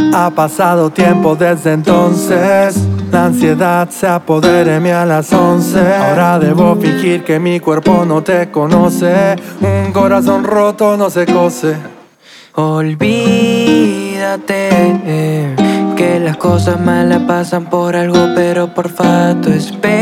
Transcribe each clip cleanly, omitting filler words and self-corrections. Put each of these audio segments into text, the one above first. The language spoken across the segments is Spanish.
Ha pasado tiempo desde entonces, la ansiedad se apodera de mí a las 11. Ahora debo fingir que mi cuerpo no te conoce, un corazón roto no se cose. Olvídate que las cosas malas pasan por algo, pero porfa tú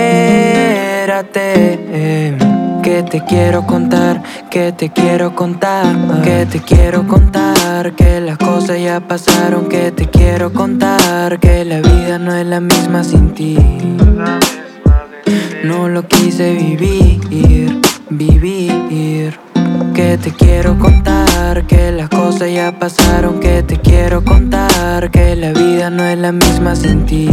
espérate. Que te quiero contar, que te quiero contar, que te quiero contar, que las cosas ya pasaron, que te quiero contar, que la vida no es la misma sin ti. No lo quise vivir, vivir. Que te quiero contar, que las cosas ya pasaron, que te quiero contar, que la vida no es la misma sin ti.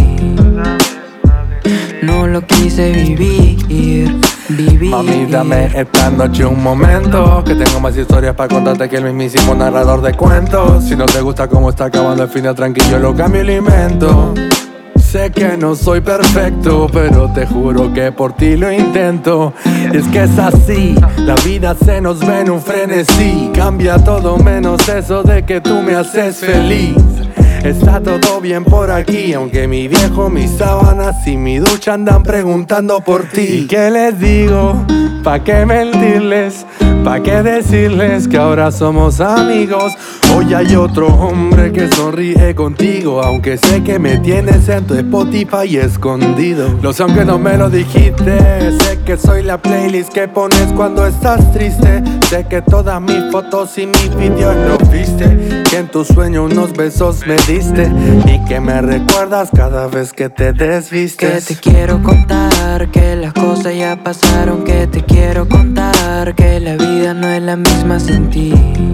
No lo quise vivir. Mami, dame esta noche un momento, que tengo más historias para contarte que el mismísimo narrador de cuentos. Si no te gusta cómo está acabando el final, tranquilo, lo cambio y lo invento. Sé que no soy perfecto, pero te juro que por ti lo intento. Y es que es así, la vida se nos ve en un frenesí. Cambia todo menos eso de que tú me haces feliz. Está todo bien por aquí, aunque mi viejo, mis sábanas y mi ducha andan preguntando por ti. ¿Y qué les digo? ¿Pa' qué mentirles? ¿Pa' qué decirles que ahora somos amigos? Hoy hay otro hombre que sonríe contigo, aunque sé que me tienes en tu Spotify escondido. Lo sé aunque no me lo dijiste, sé que soy la playlist que pones cuando estás triste. Sé que todas mis fotos y mis videos lo viste, que en tu sueño unos besos me diste y que me recuerdas cada vez que te desvistes. Que te quiero contar, que las cosas ya pasaron, que te quiero contar, que la vida no es la misma sin ti.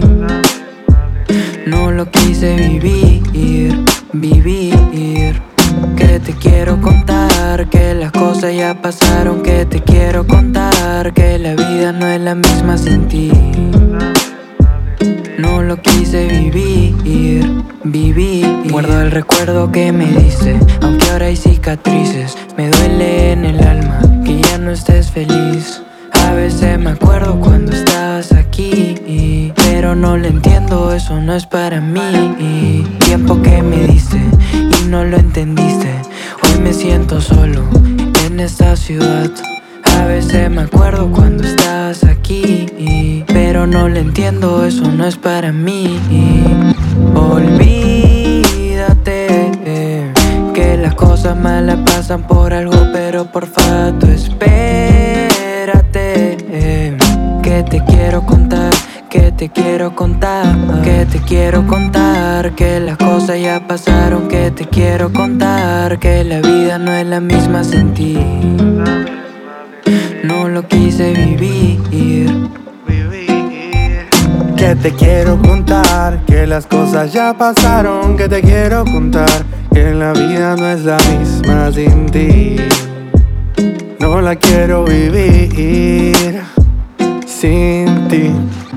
No lo quise vivir, vivir. Que te quiero contar, que las cosas ya pasaron, que te quiero contar, que la vida no es la misma sin ti. No lo quise vivir, vivir. Guardo el recuerdo que me diste, aunque ahora hay cicatrices. Me duele en el alma que ya no estés feliz. A veces me acuerdo cuando estabas aquí, pero no lo entiendo, eso no es para mí. Tiempo que me diste y no lo entendiste. Hoy me siento solo en esta ciudad. A veces me acuerdo cuando estabas aquí, pero no lo entiendo, eso no es para mí. Olvídate que las cosas malas pasan por algo, pero porfa tú espérate. Que te quiero contar, que te quiero contar, que te quiero contar, que las cosas ya pasaron, que te quiero contar, que la vida no es la misma sin ti. No lo quise vivir. Que te quiero contar, que las cosas ya pasaron, que te quiero contar, que la vida no es la misma sin ti. No la quiero vivir sin ti.